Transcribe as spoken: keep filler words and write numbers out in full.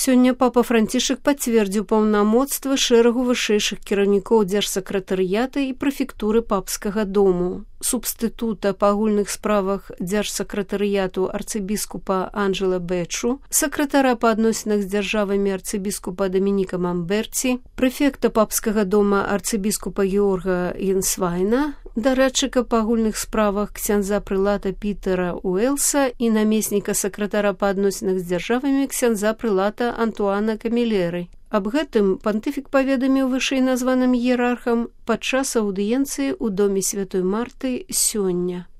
Сёння папа Францішак пацвердзіў паўнамоцтвы шэрагу вышэйшых кіраўнікоў дзяржсакратарыята і прэфектуры папскага дому. Субстытута па агульных справах дзяржсакратарыяту арцыбіскупа Анджела Бэчу, сакратара па адносінах з дзяржавамі арцыбіскупа Дамініка Мамберці, прэфекта папскага дома арцыбіскупа Георга Янсвайна, дарадчыка па агульных справах ксяндза прылата Пітера Уэлса і намесніка сакратара па адносінах з дзяржавамі ксяндза прылата Антуана Камілеры. Аб гэтым пантыфік паведаміў вышэйназваным іерархам падчас аўдыенцыі ў доме святой Марты сёння.